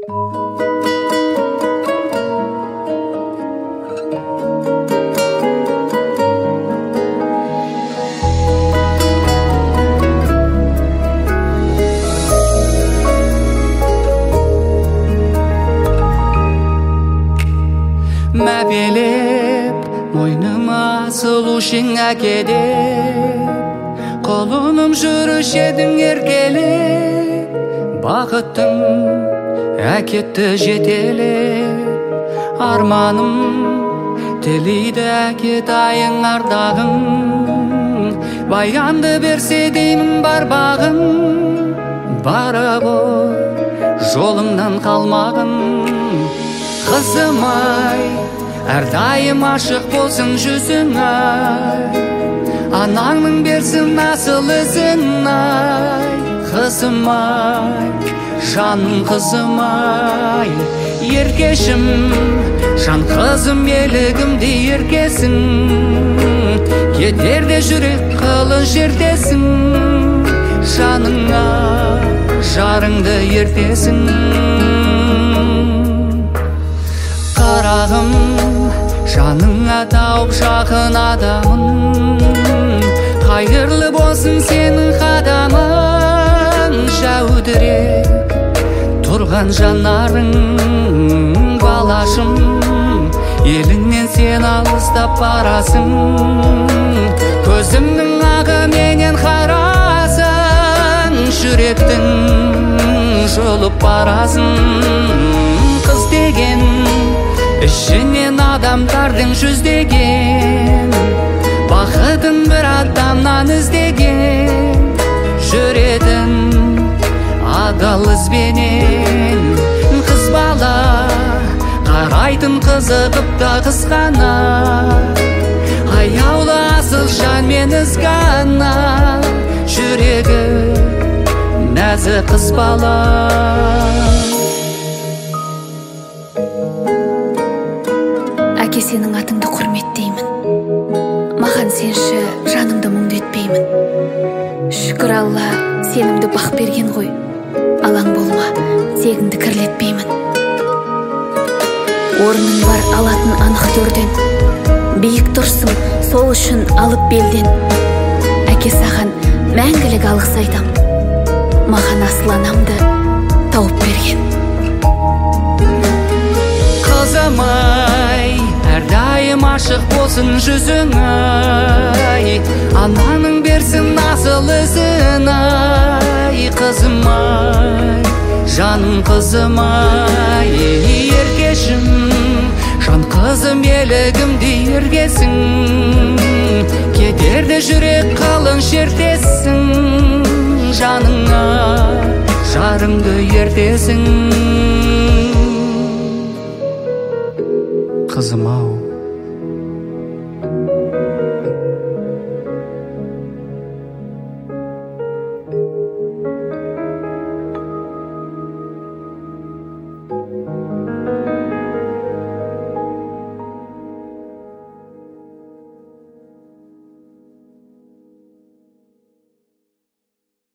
Мәпелеп мойныма сұлушың әкелеп, қолыным жүріш едің еркелеп, бақыттың әкетті жетелеп, арманым тілейді әкет айың ардағың, баянды берсе деймін бар бағың, барып жолыңнан қалмағын. Қызым ай, әрдайым ашық болсын жүзің ай, анаңның берсін асыл ізін ай. Қызым ай, жаным қызым ай, еркешім, жан қызым елігімде еркесің, кетерде жүрек қылын жердесің, жаныңа жарыңды ертесің. Қарағым, жаныңа тауып жақын адамын, қайырлы болсын сенің қадамың, жәудіреп тұрған жанарың, балашым, еліңнен сен алыстап барасың, көзімнің ағы менен қарасың, жүректің жұлып барасың. Қыз деген ішінен адамдардың жүздеген, бақытын бір адамнан іздеген, жүретін адал ізбенен. Қыз бала қарайтын қызығып та қызғана, аяулы асыл жанмен ізгана, жүрегі нәзік қыз бала. Әке, сенің атыңды құрметтеймін, маған сенші жаныңды мұңды етпеймін. Шүкір Алла, сенімді бақ берген ғой, алаң болма, тегіңді кірлетпеймін. Орның бар алатын анық төрден, биік тұрсың, сол үшін алып белден. Әке, саған мәңгілік алғыс айтам, маған асыл анамды тауып берген. Қызым ай, әрдайым ашық болсын жүзің ай, ананың берсін асыл ізін ай. Қызым ай, жаным қызым ай, еркешім, жан қызым елігімде еркесің, кетерде жүрек қалың шертесің, жаныңа жарыңды ертесің. Қызым ау,